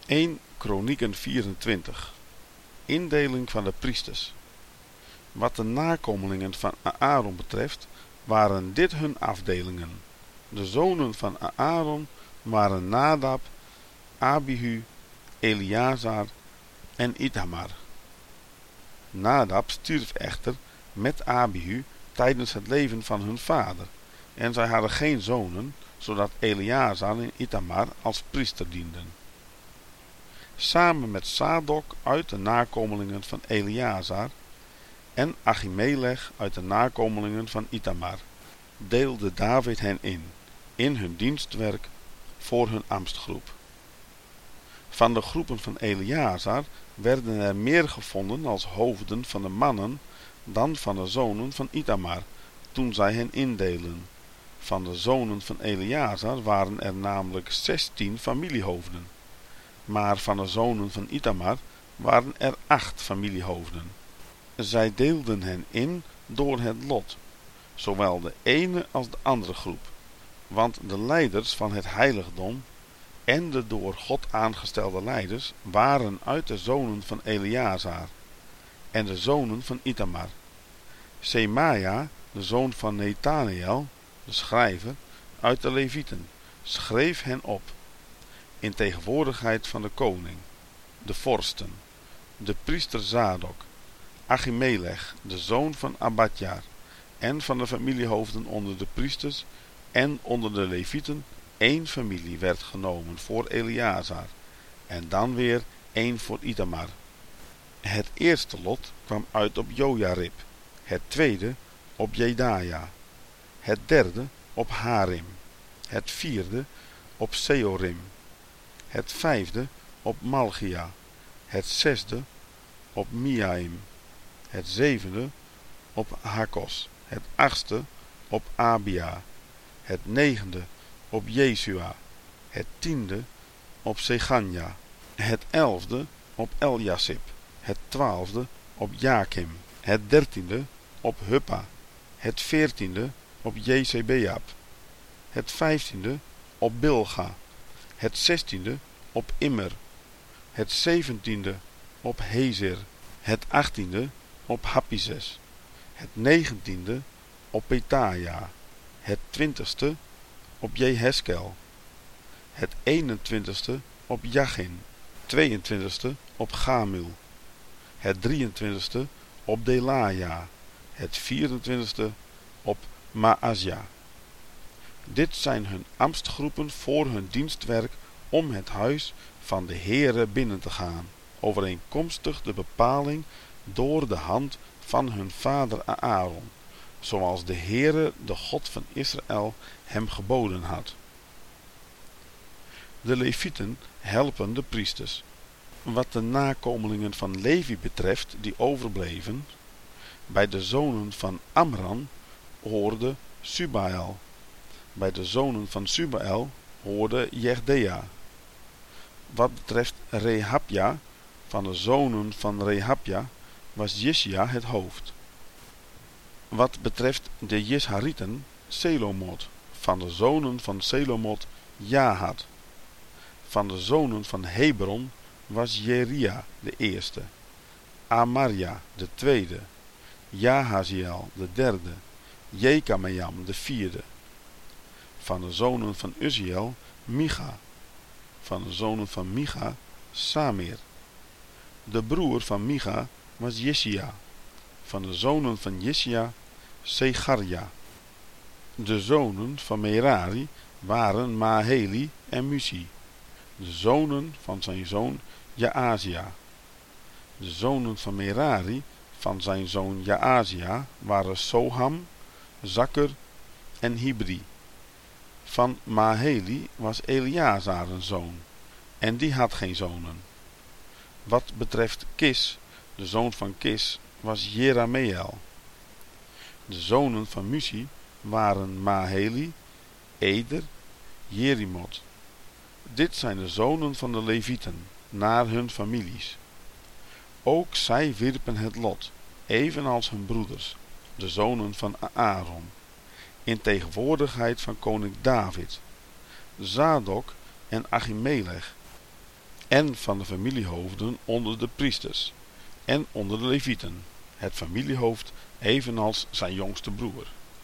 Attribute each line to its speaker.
Speaker 1: 1 Kronieken 24. Indeling van de priesters. Wat de nakomelingen van Aaron betreft, waren dit hun afdelingen. De zonen van Aaron waren Nadab, Abihu, Eleazar en Ithamar. Nadab stierf echter met Abihu tijdens het leven van hun vader, en zij hadden geen zonen, zodat Eleazar en Ithamar als priester dienden. Samen met Sadok uit de nakomelingen van Eleazar en Achimelech uit de nakomelingen van Ithamar deelde David hen in hun dienstwerk voor hun ambtsgroep. Van de groepen van Eleazar werden er meer gevonden als hoofden van de mannen dan van de zonen van Ithamar, toen zij hen indeelden. Van de zonen van Eleazar waren er namelijk 16 familiehoofden, maar van de zonen van Ithamar waren er 8 familiehoofden. Zij deelden hen in door het lot, zowel de ene als de andere groep, want de leiders van het heiligdom en de door God aangestelde leiders waren uit de zonen van Eleazar en de zonen van Ithamar. Semaja, de zoon van Netaniel, de schrijver, uit de Levieten, schreef hen op, in tegenwoordigheid van de koning, de vorsten, de priester Zadok, Achimelech, de zoon van Abadjar, en van de familiehoofden onder de priesters en onder de Levieten 1 familie werd genomen voor Eleazar, en dan weer 1 voor Ithamar. Het eerste lot kwam uit op Jojarib, het tweede op Jedaja, het derde op Harim, het vierde op Seorim, het vijfde op Malchia, het zesde op Miaim, het zevende op Hakos, het achtste op Abia, het negende op Jesua, het tiende op Seganja, het 11e op Eljasib, het 12e op Jakim, het 13e op Huppa, het 14e op Jezebeab, het 15e op Bilga, het 16e op Immer, het 17e op Hezer, het 18e op Happizes, het 19e op Petaja, het 20e op Jeheskel, het 21e op Jachin, 22e op Gamul, het 23e op Delaja, het 24e op Maazja. Dit zijn hun ambtsgroepen voor hun dienstwerk om het huis van de Heere binnen te gaan, overeenkomstig de bepaling door de hand van hun vader Aaron, zoals de Heere, de God van Israël, hem geboden had. De Levieten helpen de priesters. Wat de nakomelingen van Levi betreft die overbleven, bij de zonen van Amram hoorde Subael, bij de zonen van Subael hoorde Jechdea. Wat betreft Rehabja, van de zonen van Rehabja was Jesja het hoofd. Wat betreft de Jesharieten, Selomot, van de zonen van Selomot Jahat. Van de zonen van Hebron was Jeria de eerste, Amarja de tweede, Jahaziel de derde, Jekameam de vierde. Van de zonen van Uziel Micha, van de zonen van Micha Samir. De broer van Micha was Jessia, van de zonen van Jessia Segarja. De zonen van Merari waren Maheli en Musi, de zonen van zijn zoon Jaazia. De zonen van Merari van zijn zoon Jaazia waren Soham, Zakker en Hibri. Van Maheli was Eleazar een zoon, en die had geen zonen. Wat betreft Kis, de zoon van Kis, was Jerameel. De zonen van Musi waren Maheli, Eder, Jerimot. Dit zijn de zonen van de Levieten, naar hun families. Ook zij wierpen het lot, evenals hun broeders, de zonen van Aaron, in tegenwoordigheid van koning David, Zadok en Achimelech, en van de familiehoofden onder de priesters en onder de levieten, het familiehoofd evenals zijn jongste broer.